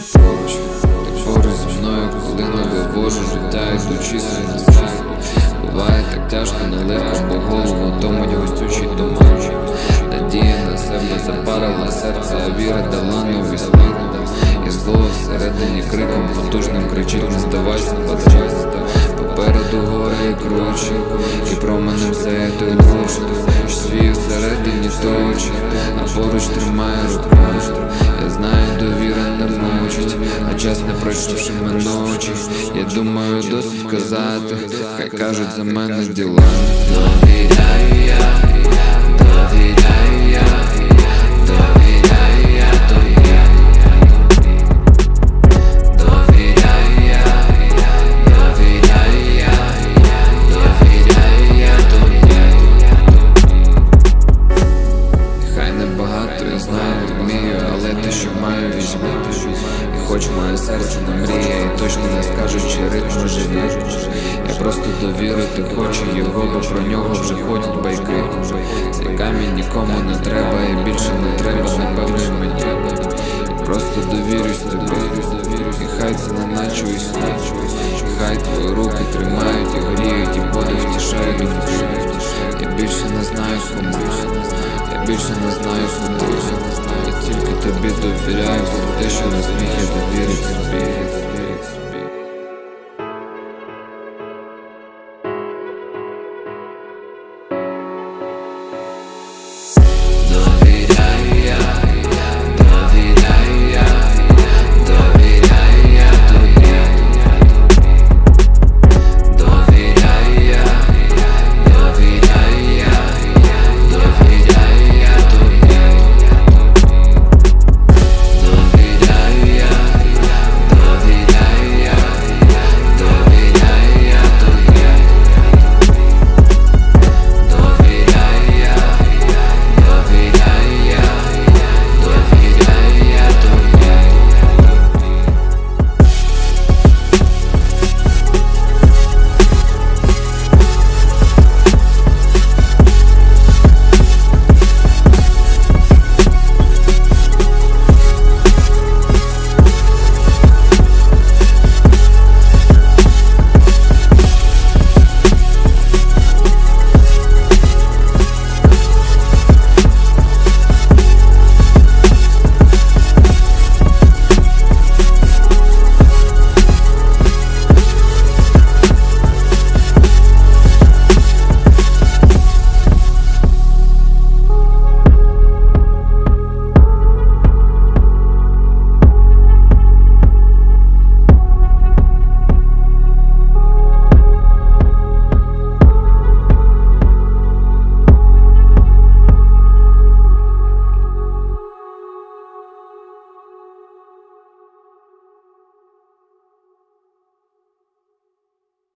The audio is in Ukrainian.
поруч, ти поруч зі мною, коли не вивожу життя, йдучи на світ. Буває так тяжко, нелегко, бо голову томить густючий туман. Надія на себе запарила серце, а віра дала новий смак. І зло всередині криком потужним кричить: не здавайся, падай. Попереду гори і кручі, і променем сяє той луч, що свій всередині точить, а поруч тримає рука. Я знаю, довіра не мучить, а час не пройшовши ночі. Я думаю, досить казати, хай кажуть за мене діла. Довіряю я, довіряю я, довіряю я тобі. Довіряю я, довіряю я, довіряю я тобі. Хай небагато, я знаю, не вмію, але те, що маю, візьму. І хоч моє серце не мріє, і точно не скажуть, чи ритми живі. Я просто довірити хочу його, бо про нього вже ходять байки. Цей камінь нікому не треба, і більше не треба, напевно, й мені. Просто довірюсь тобі, і хай це не наче і сни. Хай твої руки тримають і гріють, і подих втішають душі. Я більше не знаю кому, я більше не знаю куди. Я тільки тобі довіряю, все те, що не зміг я довірити собі.